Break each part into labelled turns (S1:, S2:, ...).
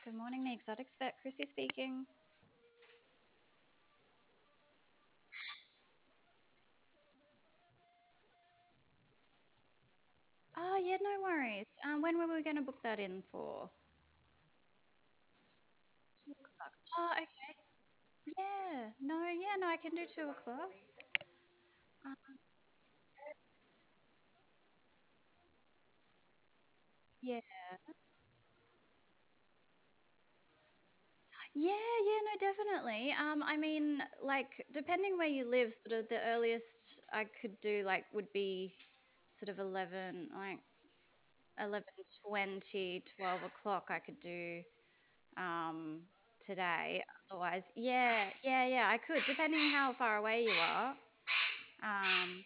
S1: Good morning, the Exotics Vet. Chrissy speaking. Oh, yeah, no worries. When were we going to book that in for? 2 o'clock. Oh, okay. Yeah, no, I can do 2 o'clock. Um, yeah, yeah, no, definitely. I mean, like, depending where you live, sort of the earliest I could do, like, would be sort of 11, like 11:20, 12 o'clock I could do um, today. Otherwise, yeah, I could, depending on how far away you are. Um,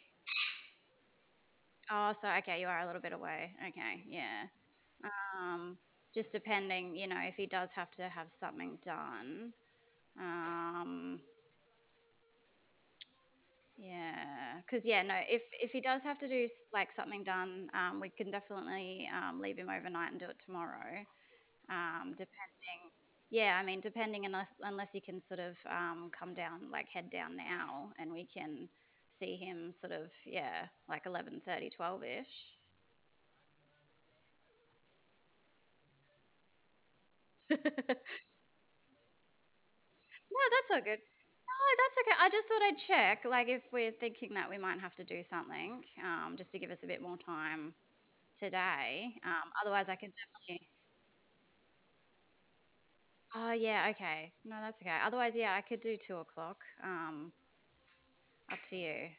S1: oh, so okay, you are a little bit away. Okay, yeah. Um, just depending, if he does have to have something done. Um, yeah, because yeah, no, if he does have to do like something done, we can definitely leave him overnight and do it tomorrow. Depending, yeah, I mean, depending unless you can sort of come down, like head down now, and we can see him sort of, yeah, like 11:30, 12-ish. No, that's all good. No, that's okay. I just thought I'd check, like, if we're thinking that we might have to do something, just to give us a bit more time today. Otherwise, I can definitely. Oh, yeah, okay. No, that's okay. Otherwise, yeah, I could do 2 o'clock. Up to you.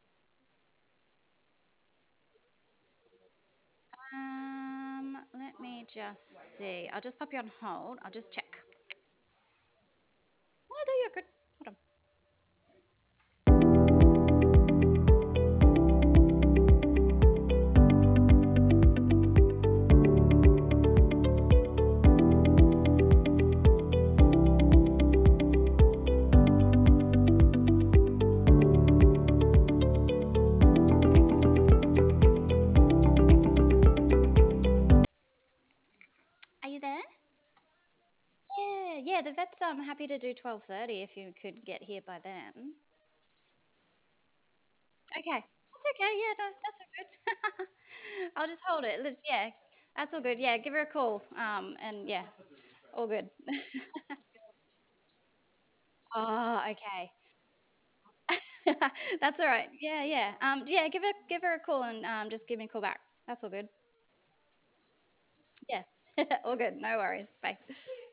S1: Let me just see. I'll just pop you on hold. I'll just check. Oh, there you're good. Hold on. Are you there? Yeah. The vet's happy to do 12:30 if you could get here by then. Okay, that's okay. Yeah, no, that's all good. I'll just hold it. Yeah, that's all good. Yeah, give her a call. And yeah, all good. Oh, okay. That's all right. Yeah. Yeah, give her a call and just give me a call back. That's all good. Yeah, all good. No worries. Bye.